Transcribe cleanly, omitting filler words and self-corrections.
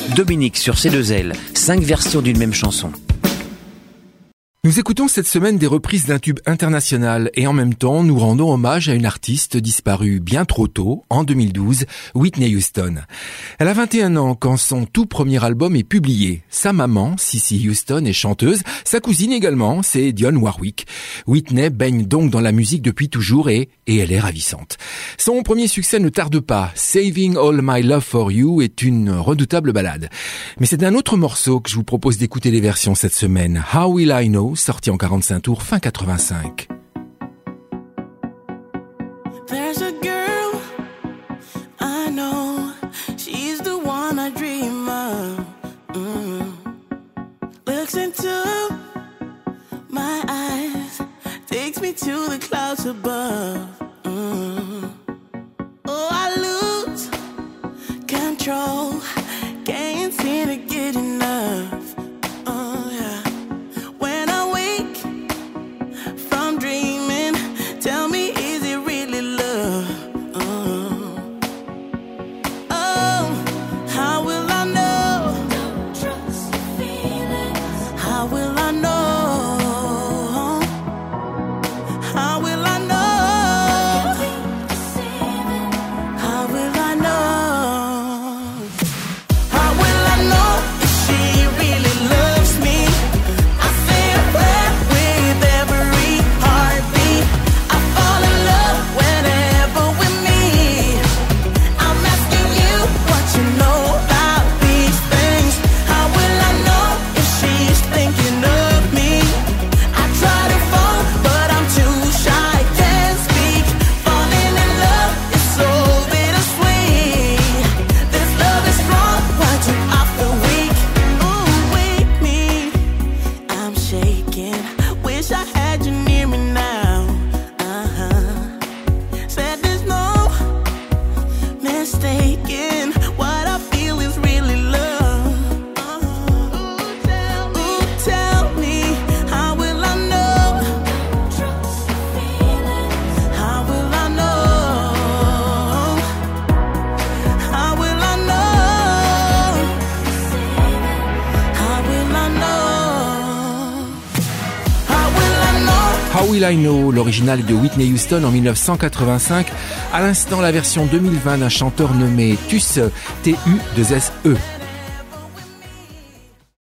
Dominique sur C2L, 5 versions d'une même chanson. Nous écoutons cette semaine des reprises d'un tube international et en même temps nous rendons hommage à une artiste disparue bien trop tôt, en 2012, Whitney Houston. Elle a 21 ans quand son tout premier album est publié. Sa maman, Cissy Houston, est chanteuse, sa cousine également, c'est Dionne Warwick. Whitney baigne donc dans la musique depuis toujours et elle est ravissante. Son premier succès ne tarde pas, Saving All My Love For You est une redoutable ballade. Mais c'est d'un autre morceau que je vous propose d'écouter les versions cette semaine, How Will I Know, sorti en 45 tours fin 85. There's a girl I know, she's the one I dream of. Looks into my eyes, takes me to the clouds above. Oh, I lose control, can't seem to get enough. Tell me, is it really love? How will I know? Don't trust your feelings. How will I know? How will I know? How will I know? How will I know if she really loves me? I say a prayer with every heartbeat. Whenever with me, I'm asking you what you know about these things. How will I know if she's thinking of me? I try to phone, but I'm too shy, can't speak. Falling in love is so bittersweet. This love is strong, but too often weak. Ooh, wake me, I'm shaking. Wish I had you near me now. Said there's no mistaking, what I feel is really love. Ooh, tell me, how will I know? How will I know? How will I know? How will I know? How will I know? How Will I Know, l'original de Whitney Houston en 1985, à l'instant la version 2020 d'un chanteur nommé Tuss, T-U-2-S-E.